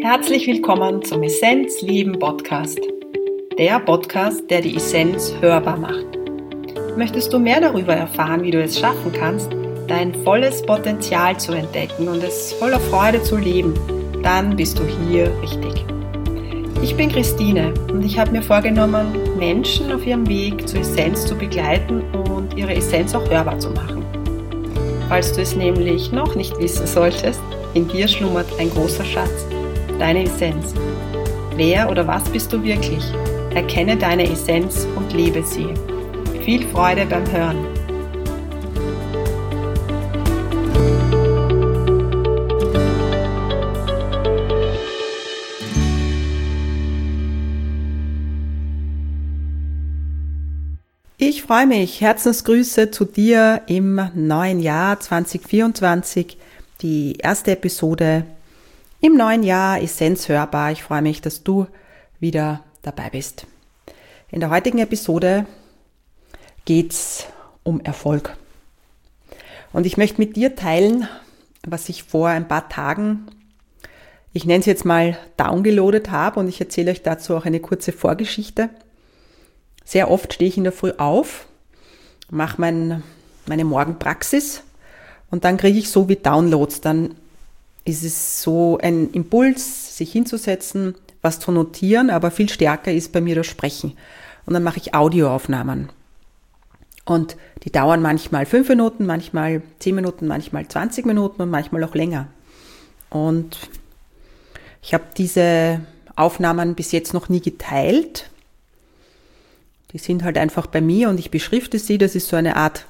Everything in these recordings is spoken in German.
Herzlich willkommen zum Essenz Leben Podcast. Der Podcast, der die Essenz hörbar macht. Möchtest du mehr darüber erfahren, wie du es schaffen kannst, dein volles Potenzial zu entdecken und es voller Freude zu leben, dann bist du hier richtig. Ich bin Christine und ich habe mir vorgenommen, Menschen auf ihrem Weg zur Essenz zu begleiten und ihre Essenz auch hörbar zu machen. Falls du es nämlich noch nicht wissen solltest, in dir schlummert ein großer Schatz, deine Essenz. Wer oder was bist du wirklich? Erkenne deine Essenz und lebe sie. Viel Freude beim Hören. Ich freue mich. Herzensgrüße zu dir im neuen Jahr 2024. Die erste Episode im neuen Jahr, Essenz hörbar. Ich freue mich, dass du wieder dabei bist. In der heutigen Episode geht's um Erfolg. Und ich möchte mit dir teilen, was ich vor ein paar Tagen, ich nenne es jetzt mal downgeloadet habe, und ich erzähle euch dazu auch eine kurze Vorgeschichte. Sehr oft stehe ich in der Früh auf, mache meine Morgenpraxis und dann kriege ich so wie Downloads. Dann ist es so ein Impuls, sich hinzusetzen, was zu notieren, aber viel stärker ist bei mir das Sprechen. Und dann mache ich Audioaufnahmen. Und die dauern manchmal 5 Minuten, manchmal 10 Minuten, manchmal 20 Minuten und manchmal auch länger. Und ich habe diese Aufnahmen bis jetzt noch nie geteilt. Die sind halt einfach bei mir und ich beschrifte sie. Das ist so eine Art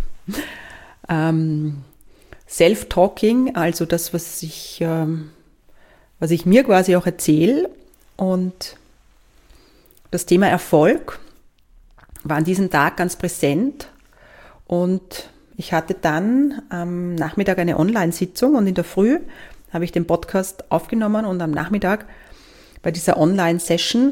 Self-Talking, also das, was ich mir quasi auch erzähle. Und das Thema Erfolg war an diesem Tag ganz präsent. Und ich hatte dann am Nachmittag eine Online-Sitzung und in der Früh habe ich den Podcast aufgenommen und am Nachmittag bei dieser Online-Session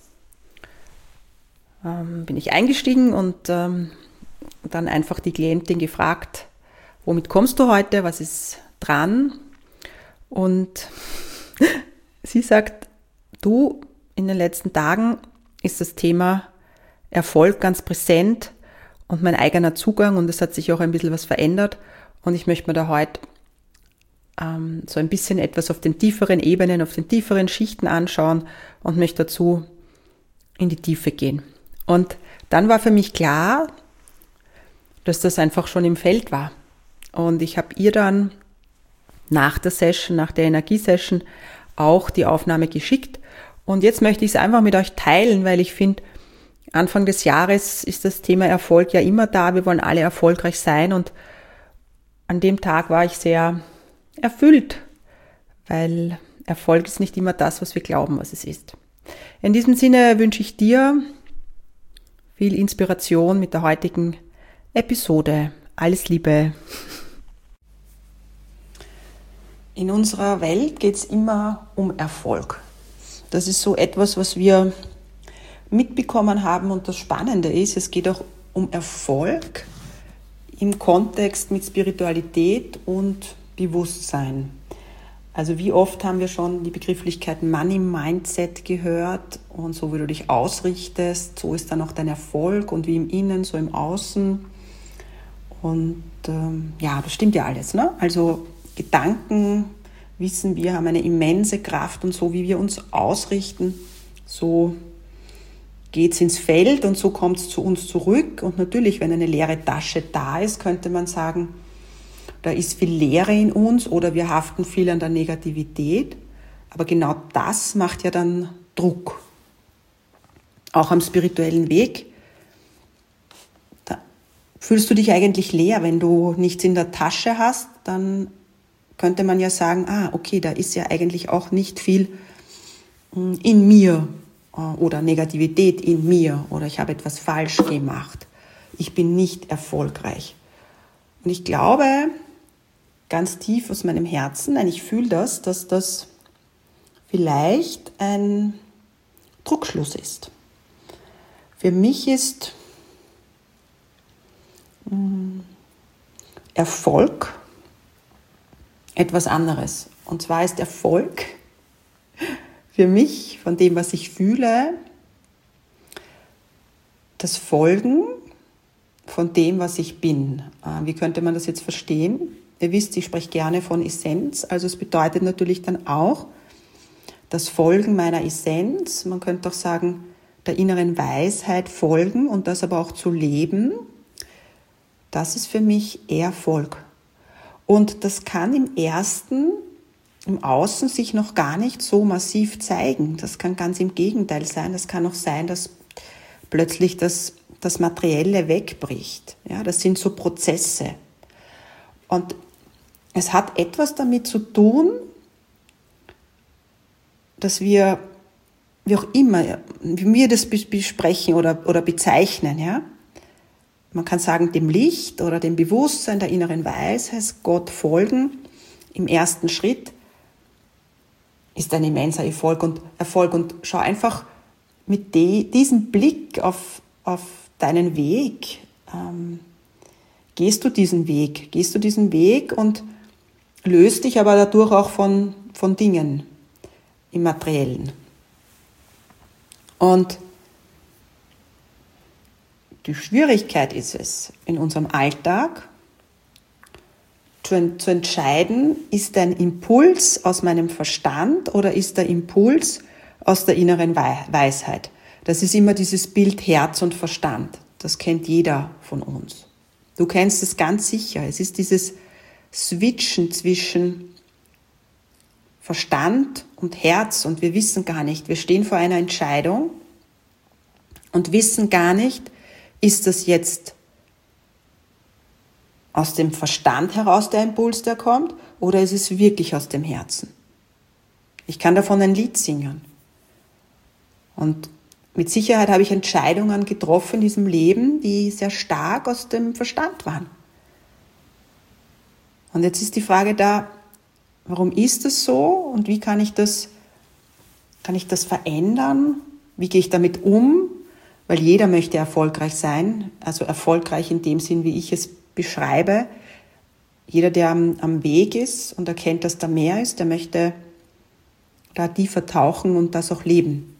bin ich eingestiegen und dann einfach die Klientin gefragt, womit kommst du heute, was ist dran? Und sie sagt, du, in den letzten Tagen ist das Thema Erfolg ganz präsent und mein eigener Zugang, und es hat sich auch ein bisschen was verändert, und ich möchte mir da heute so ein bisschen etwas auf den tieferen Ebenen, auf den tieferen Schichten anschauen und möchte dazu in die Tiefe gehen. Und dann war für mich klar, dass das einfach schon im Feld war. Und ich habe ihr dann nach der Session, nach der Energiesession auch die Aufnahme geschickt. Und jetzt möchte ich es einfach mit euch teilen, weil ich finde, Anfang des Jahres ist das Thema Erfolg ja immer da. Wir wollen alle erfolgreich sein. Und an dem Tag war ich sehr erfüllt, weil Erfolg ist nicht immer das, was wir glauben, was es ist. In diesem Sinne wünsche ich dir viel Inspiration mit der heutigen Episode. Alles Liebe. In unserer Welt geht es immer um Erfolg. Das ist so etwas, was wir mitbekommen haben, und das Spannende ist, es geht auch um Erfolg im Kontext mit Spiritualität und Bewusstsein. Also wie oft haben wir schon die Begrifflichkeit Money Mindset gehört, und so wie du dich ausrichtest, so ist dann auch dein Erfolg, und wie im Innen, so im Außen. Und das stimmt ja alles, ne? Also Gedanken, wissen wir, haben eine immense Kraft, und so wie wir uns ausrichten, so geht es ins Feld und so kommt es zu uns zurück. Und natürlich, wenn eine leere Tasche da ist, könnte man sagen, da ist viel Leere in uns oder wir haften viel an der Negativität. Aber genau das macht ja dann Druck. Auch am spirituellen Weg, da fühlst du dich eigentlich leer. Wenn du nichts in der Tasche hast, dann könnte man ja sagen, okay, da ist ja eigentlich auch nicht viel in mir oder Negativität in mir oder ich habe etwas falsch gemacht. Ich bin nicht erfolgreich. Und ich glaube, ganz tief aus meinem Herzen, ich fühle das, dass das vielleicht ein Druckschluss ist. Für mich ist Erfolg etwas anderes. Und zwar ist Erfolg für mich, von dem, was ich fühle, das Folgen von dem, was ich bin. Wie könnte man das jetzt verstehen? Ihr wisst, ich spreche gerne von Essenz, also es bedeutet natürlich dann auch das Folgen meiner Essenz, man könnte auch sagen, der inneren Weisheit folgen und das aber auch zu leben, das ist für mich Erfolg. Und das kann im Außen sich noch gar nicht so massiv zeigen. Das kann ganz im Gegenteil sein. Das kann auch sein, dass plötzlich das Materielle wegbricht. Ja, das sind so Prozesse. Und es hat etwas damit zu tun, dass wir, wie auch immer, wie wir das besprechen oder bezeichnen, ja. Man kann sagen, dem Licht oder dem Bewusstsein der inneren Weisheit, Gott folgen, im ersten Schritt ist ein immenser Erfolg. Und schau einfach mit diesem Blick auf deinen Weg, gehst du diesen Weg und löst dich aber dadurch auch von Dingen im Materiellen. Und die Schwierigkeit ist es, in unserem Alltag zu entscheiden, ist ein Impuls aus meinem Verstand oder ist der Impuls aus der inneren Weisheit. Das ist immer dieses Bild Herz und Verstand. Das kennt jeder von uns. Du kennst es ganz sicher. Es ist dieses Switchen zwischen Verstand und Herz und wir wissen gar nicht, wir stehen vor einer Entscheidung und wissen gar nicht, ist das jetzt aus dem Verstand heraus der Impuls, der kommt, oder ist es wirklich aus dem Herzen? Ich kann davon ein Lied singen. Und mit Sicherheit habe ich Entscheidungen getroffen in diesem Leben, die sehr stark aus dem Verstand waren. Und jetzt ist die Frage da, warum ist das so und wie kann ich das verändern? Wie gehe ich damit um? Weil jeder möchte erfolgreich sein, also erfolgreich in dem Sinn, wie ich es beschreibe. Jeder, der am Weg ist und erkennt, dass da mehr ist, der möchte da tiefer tauchen und das auch leben.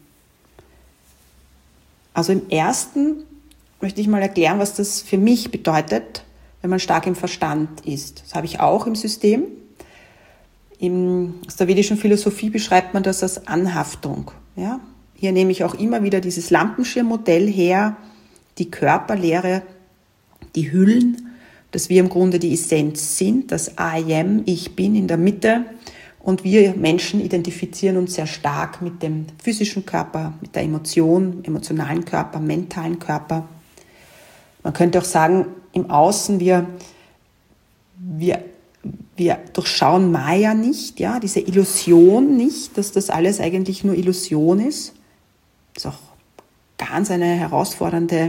Also im ersten möchte ich mal erklären, was das für mich bedeutet, wenn man stark im Verstand ist. Das habe ich auch im System. Aus der vedischen Philosophie beschreibt man das als Anhaftung. Ja? Hier nehme ich auch immer wieder dieses Lampenschirmmodell her, die Körperlehre, die Hüllen, dass wir im Grunde die Essenz sind, das I am, ich bin in der Mitte und wir Menschen identifizieren uns sehr stark mit dem physischen Körper, mit der emotionalen Körper, mentalen Körper. Man könnte auch sagen, im Außen, wir durchschauen Maya nicht, ja, diese Illusion nicht, dass das alles eigentlich nur Illusion ist. Das ist auch ganz eine herausfordernde,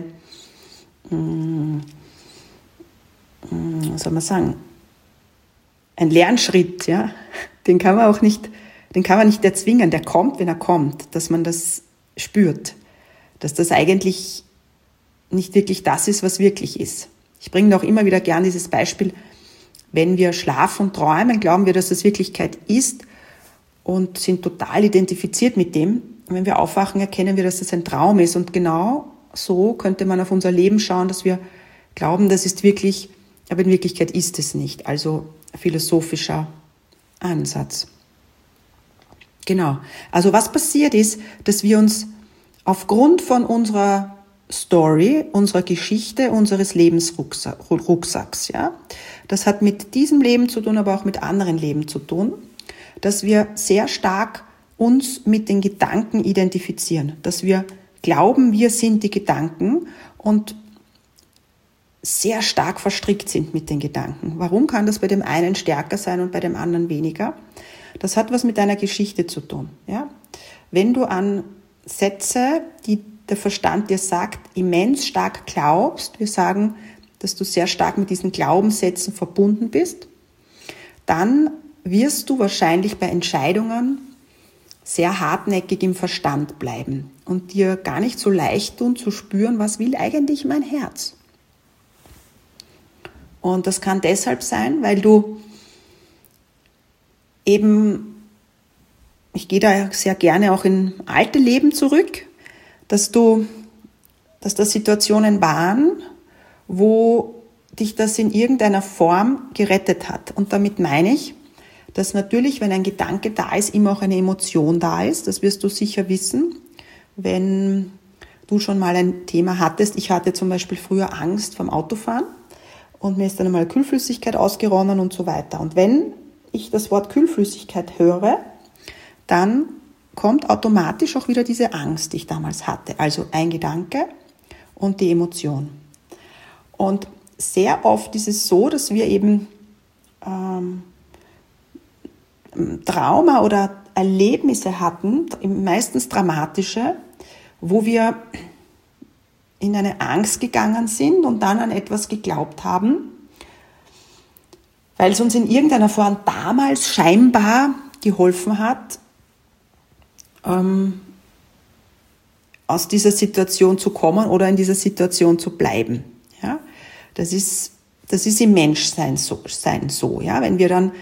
was soll man sagen, ein Lernschritt, ja. Den kann man nicht erzwingen, der kommt, wenn er kommt, dass man das spürt, dass das eigentlich nicht wirklich das ist, was wirklich ist. Ich bringe auch immer wieder gern dieses Beispiel, wenn wir schlafen und träumen, glauben wir, dass das Wirklichkeit ist und sind total identifiziert mit dem. Und wenn wir aufwachen, erkennen wir, dass das ein Traum ist. Und genau so könnte man auf unser Leben schauen, dass wir glauben, das ist wirklich, aber in Wirklichkeit ist es nicht. Also philosophischer Ansatz. Genau. Also was passiert ist, dass wir uns aufgrund von unserer Story, unserer Geschichte, unseres Lebensrucksacks, ja, das hat mit diesem Leben zu tun, aber auch mit anderen Leben zu tun, dass wir sehr stark uns mit den Gedanken identifizieren, dass wir glauben, wir sind die Gedanken und sehr stark verstrickt sind mit den Gedanken. Warum kann das bei dem einen stärker sein und bei dem anderen weniger? Das hat was mit deiner Geschichte zu tun. Ja? Wenn du an Sätze, die der Verstand dir sagt, immens stark glaubst, wir sagen, dass du sehr stark mit diesen Glaubenssätzen verbunden bist, dann wirst du wahrscheinlich bei Entscheidungen sehr hartnäckig im Verstand bleiben und dir gar nicht so leicht tun zu spüren, was will eigentlich mein Herz. Und das kann deshalb sein, weil du eben ich gehe da sehr gerne auch in alte Leben zurück, dass da Situationen waren, wo dich das in irgendeiner Form gerettet hat. Und damit meine ich, dass natürlich, wenn ein Gedanke da ist, immer auch eine Emotion da ist. Das wirst du sicher wissen, wenn du schon mal ein Thema hattest. Ich hatte zum Beispiel früher Angst vorm Autofahren und mir ist dann einmal Kühlflüssigkeit ausgeronnen und so weiter. Und wenn ich das Wort Kühlflüssigkeit höre, dann kommt automatisch auch wieder diese Angst, die ich damals hatte. Also ein Gedanke und die Emotion. Und sehr oft ist es so, dass wir eben Trauma oder Erlebnisse hatten, meistens dramatische, wo wir in eine Angst gegangen sind und dann an etwas geglaubt haben, weil es uns in irgendeiner Form damals scheinbar geholfen hat, aus dieser Situation zu kommen oder in dieser Situation zu bleiben. Ja? Das ist im Menschsein so. Ja? Wenn wir dann,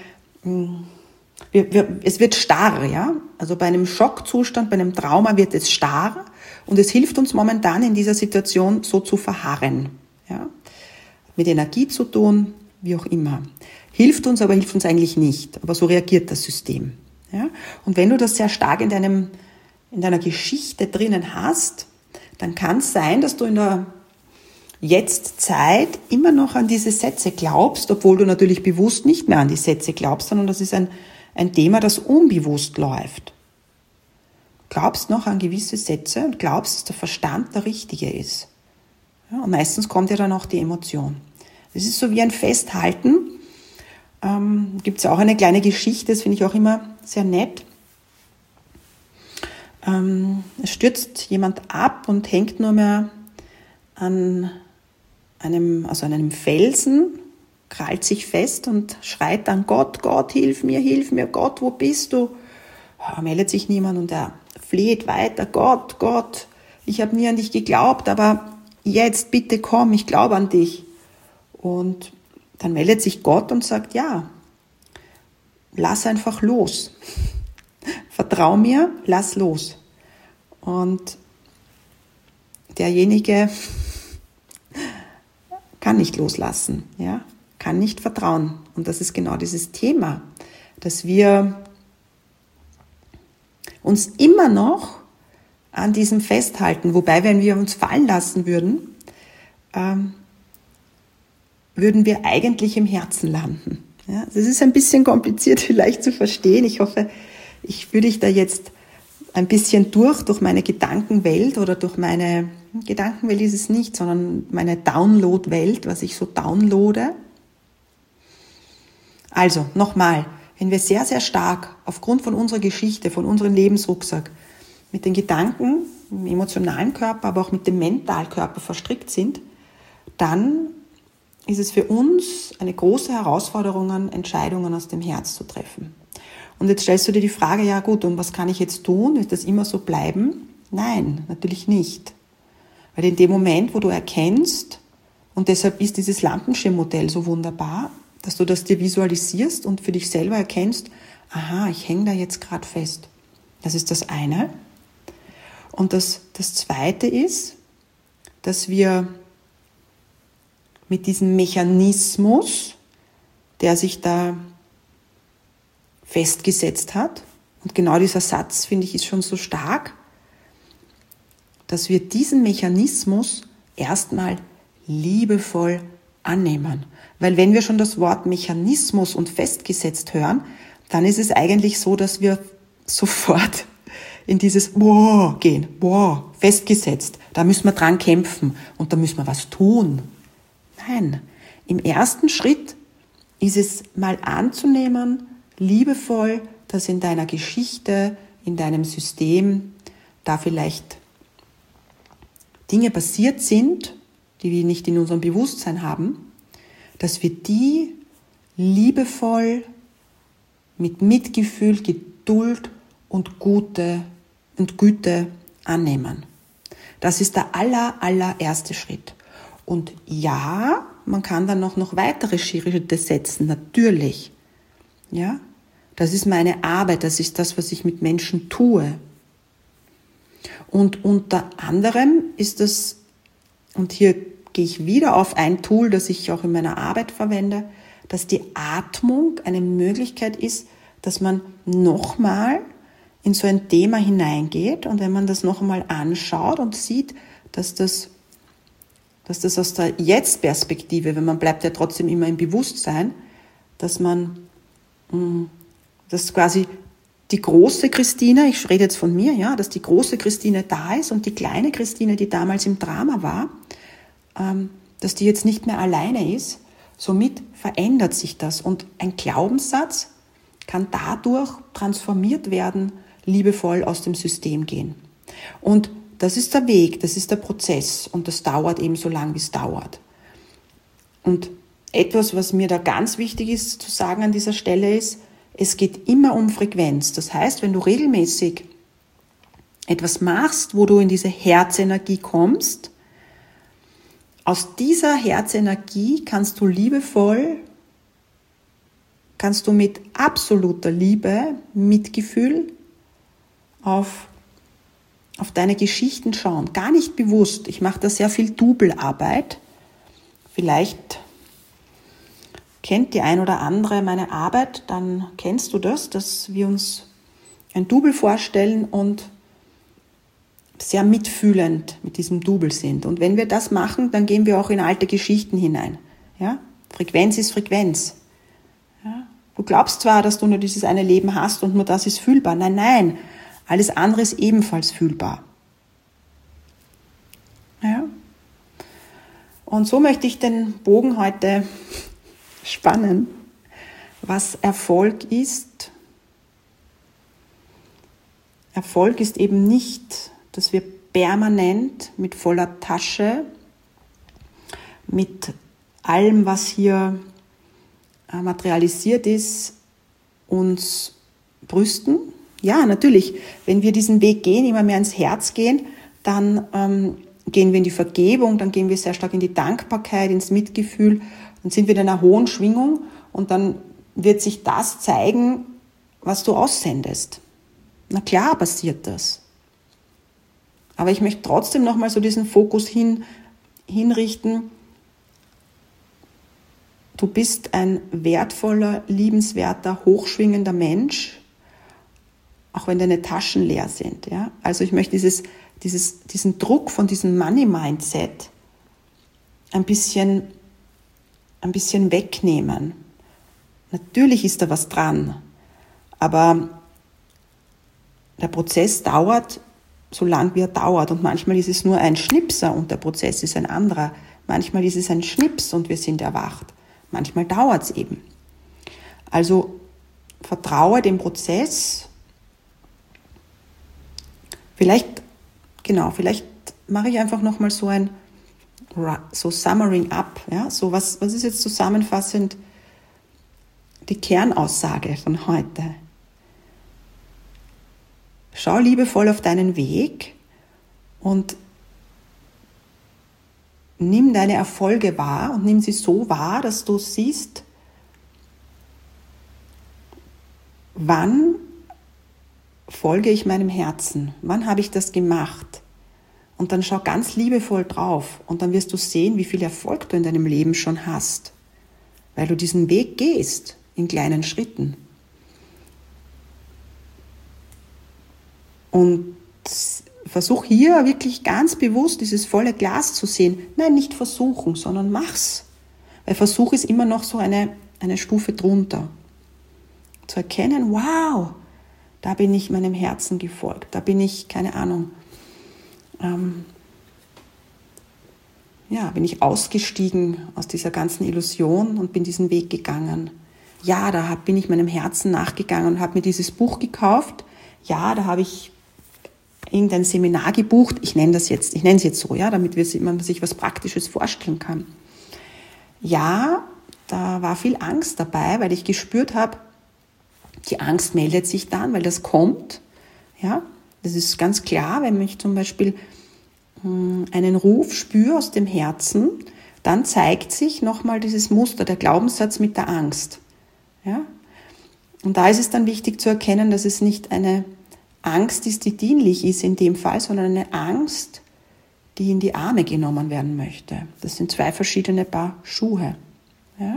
es wird starr, ja? Also bei einem Schockzustand, bei einem Trauma wird es starr und es hilft uns momentan in dieser Situation so zu verharren. Ja? Mit Energie zu tun, wie auch immer. Hilft uns eigentlich nicht. Aber so reagiert das System. Ja? Und wenn du das sehr stark in deiner Geschichte drinnen hast, dann kann es sein, dass du in der Jetztzeit immer noch an diese Sätze glaubst, obwohl du natürlich bewusst nicht mehr an die Sätze glaubst, sondern das ist ein Thema, das unbewusst läuft. Du glaubst noch an gewisse Sätze und glaubst, dass der Verstand der richtige ist. Ja, und meistens kommt ja dann auch die Emotion. Das ist so wie ein Festhalten. Gibt es auch eine kleine Geschichte, das finde ich auch immer sehr nett. Es stürzt jemand ab und hängt nur mehr an einem Felsen, krallt sich fest und schreit dann, Gott, hilf mir, Gott, wo bist du? Meldet sich niemand und er fleht weiter, Gott, ich habe nie an dich geglaubt, aber jetzt bitte komm, ich glaube an dich. Und dann meldet sich Gott und sagt, ja, lass einfach los. Vertrau mir, lass los. Und derjenige kann nicht loslassen, ja, kann nicht vertrauen. Und das ist genau dieses Thema, dass wir uns immer noch an diesem festhalten. Wobei, wenn wir uns fallen lassen würden, würden wir eigentlich im Herzen landen. Ja, das ist ein bisschen kompliziert vielleicht zu verstehen. Ich hoffe, ich führe dich da jetzt ein bisschen durch meine Gedankenwelt oder durch meine Gedankenwelt ist es nicht, sondern meine Download-Welt, was ich so downloade. Also, nochmal, wenn wir sehr, sehr stark aufgrund von unserer Geschichte, von unserem Lebensrucksack mit den Gedanken, im emotionalen Körper, aber auch mit dem Mentalkörper verstrickt sind, dann ist es für uns eine große Herausforderung, Entscheidungen aus dem Herz zu treffen. Und jetzt stellst du dir die Frage, ja gut, und was kann ich jetzt tun? Wird das immer so bleiben? Nein, natürlich nicht. Weil in dem Moment, wo du erkennst, und deshalb ist dieses Lampenschirmmodell so wunderbar, dass du das dir visualisierst und für dich selber erkennst, aha, ich hänge da jetzt gerade fest. Das ist das eine. Und das zweite ist, dass wir mit diesem Mechanismus, der sich da festgesetzt hat, und genau dieser Satz, finde ich, ist schon so stark, dass wir diesen Mechanismus erstmal liebevoll annehmen. Weil wenn wir schon das Wort Mechanismus und festgesetzt hören, dann ist es eigentlich so, dass wir sofort in dieses Wow gehen. Wow, festgesetzt. Da müssen wir dran kämpfen und da müssen wir was tun. Nein, im ersten Schritt ist es mal anzunehmen, liebevoll, dass in deiner Geschichte, in deinem System da vielleicht Dinge passiert sind, die wir nicht in unserem Bewusstsein haben, dass wir die liebevoll mit Mitgefühl, Geduld und Güte annehmen. Das ist der allererste Schritt. Und ja, man kann dann noch weitere Schritte setzen, natürlich. Ja, Das ist meine Arbeit, das ist das, was ich mit Menschen tue. Und unter anderem ist das, und hier gehe ich wieder auf ein Tool, das ich auch in meiner Arbeit verwende, dass die Atmung eine Möglichkeit ist, dass man nochmal in so ein Thema hineingeht und wenn man das noch einmal anschaut und sieht, dass das aus der Jetzt-Perspektive, wenn man bleibt ja trotzdem immer im Bewusstsein, dass quasi die große Christine, ich rede jetzt von mir, ja, dass die große Christine da ist und die kleine Christine, die damals im Drama war, dass die jetzt nicht mehr alleine ist. Somit verändert sich das und ein Glaubenssatz kann dadurch transformiert werden, liebevoll aus dem System gehen. Und das ist der Weg, das ist der Prozess und das dauert eben so lange, wie es dauert. Und etwas, was mir da ganz wichtig ist zu sagen an dieser Stelle ist, es geht immer um Frequenz. Das heißt, wenn du regelmäßig etwas machst, wo du in diese Herzenergie kommst, aus dieser Herzenergie kannst du mit absoluter Liebe, Mitgefühl auf deine Geschichten schauen. Gar nicht bewusst. Ich mache da sehr viel Doublearbeit. Vielleicht kennt die ein oder andere meine Arbeit, dann kennst du das, dass wir uns ein Double vorstellen und sehr mitfühlend mit diesem Double sind. Und wenn wir das machen, dann gehen wir auch in alte Geschichten hinein. Ja? Frequenz ist Frequenz. Ja? Du glaubst zwar, dass du nur dieses eine Leben hast und nur das ist fühlbar. Nein, nein. Alles andere ist ebenfalls fühlbar. Ja? Und so möchte ich den Bogen heute spannen, was Erfolg ist. Erfolg ist eben nicht, dass wir permanent mit voller Tasche, mit allem, was hier materialisiert ist, uns brüsten. Ja, natürlich, wenn wir diesen Weg gehen, immer mehr ins Herz gehen, dann gehen wir in die Vergebung, dann gehen wir sehr stark in die Dankbarkeit, ins Mitgefühl, dann sind wir in einer hohen Schwingung und dann wird sich das zeigen, was du aussendest. Na klar passiert das. Aber ich möchte trotzdem nochmal so diesen Fokus hinrichten. Du bist ein wertvoller, liebenswerter, hochschwingender Mensch, auch wenn deine Taschen leer sind. Ja? Also ich möchte diesen Druck von diesem Money-Mindset ein bisschen wegnehmen. Natürlich ist da was dran, aber der Prozess dauert so lang, wie er dauert. Und manchmal ist es nur ein Schnipser und der Prozess ist ein anderer. Manchmal ist es ein Schnips und wir sind erwacht. Manchmal dauert es eben. Also vertraue dem Prozess. Vielleicht mache ich einfach nochmal so Summering up. Ja? So was ist jetzt zusammenfassend die Kernaussage von heute? Schau liebevoll auf deinen Weg und nimm deine Erfolge wahr und nimm sie so wahr, dass du siehst, wann folge ich meinem Herzen, wann habe ich das gemacht? Und dann schau ganz liebevoll drauf und dann wirst du sehen, wie viel Erfolg du in deinem Leben schon hast, weil du diesen Weg gehst in kleinen Schritten. Und versuch hier wirklich ganz bewusst dieses volle Glas zu sehen. Nein, nicht versuchen, sondern mach's. Weil Versuch ist immer noch so eine Stufe drunter. Zu erkennen, wow, da bin ich meinem Herzen gefolgt. Da bin ich, keine Ahnung, bin ich ausgestiegen aus dieser ganzen Illusion und bin diesen Weg gegangen. Ja, da bin ich meinem Herzen nachgegangen und habe mir dieses Buch gekauft. Ja, da habe ich irgendein Seminar gebucht. Ich nenne es jetzt so, ja, damit man sich was Praktisches vorstellen kann. Ja, da war viel Angst dabei, weil ich gespürt habe, die Angst meldet sich dann, weil das kommt. Ja, das ist ganz klar, wenn ich zum Beispiel einen Ruf spüre aus dem Herzen, dann zeigt sich nochmal dieses Muster, der Glaubenssatz mit der Angst. Ja? Und da ist es dann wichtig zu erkennen, dass es nicht eine Angst ist, die dienlich ist in dem Fall, sondern eine Angst, die in die Arme genommen werden möchte. Das sind zwei verschiedene Paar Schuhe. Ja?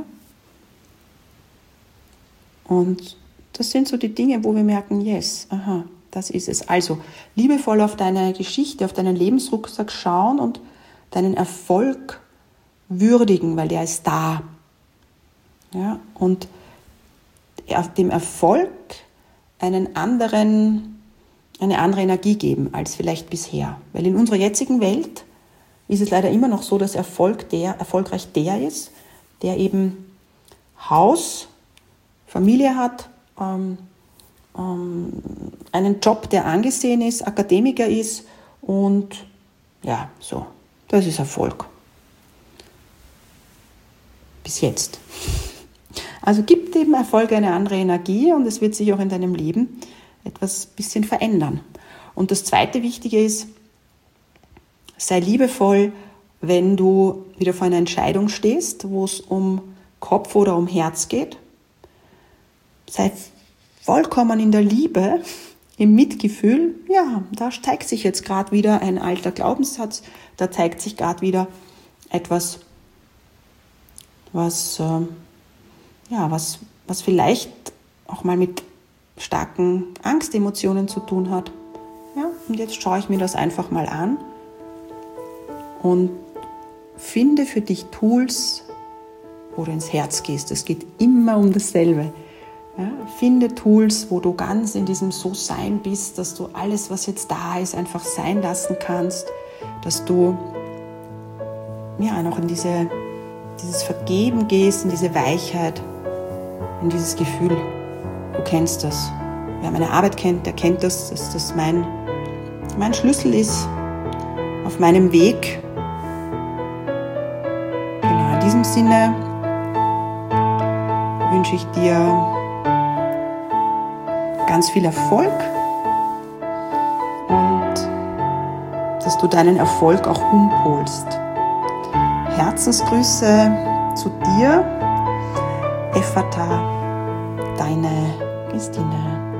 Und das sind so die Dinge, wo wir merken, yes, aha, das ist es. Also liebevoll auf deine Geschichte, auf deinen Lebensrucksack schauen und deinen Erfolg würdigen, weil der ist da. Ja? Und dem Erfolg eine andere Energie geben als vielleicht bisher. Weil in unserer jetzigen Welt ist es leider immer noch so, dass erfolgreich der ist, der eben Haus, Familie hat, einen Job, der angesehen ist, Akademiker ist und ja, so, das ist Erfolg. Bis jetzt. Also gibt dem Erfolg eine andere Energie und es wird sich auch in deinem Leben etwas bisschen verändern. Und das zweite Wichtige ist, sei liebevoll, wenn du wieder vor einer Entscheidung stehst, wo es um Kopf oder um Herz geht. Sei vollkommen in der Liebe, im Mitgefühl. Ja, da zeigt sich jetzt gerade wieder ein alter Glaubenssatz, da zeigt sich gerade wieder etwas, was vielleicht auch mal mit starken Angstemotionen zu tun hat. Ja, und jetzt schaue ich mir das einfach mal an und finde für dich Tools, wo du ins Herz gehst. Es geht immer um dasselbe. Ja, finde Tools, wo du ganz in diesem So-Sein bist, dass du alles, was jetzt da ist, einfach sein lassen kannst, dass du noch in dieses Vergeben gehst, in diese Weichheit, in dieses Gefühl. Du kennst das. Wer meine Arbeit kennt, der kennt das, dass das mein Schlüssel ist auf meinem Weg. Genau, in diesem Sinne wünsche ich dir ganz viel Erfolg und dass du deinen Erfolg auch umholst. Herzensgrüße zu dir, Ephata, deine Christine.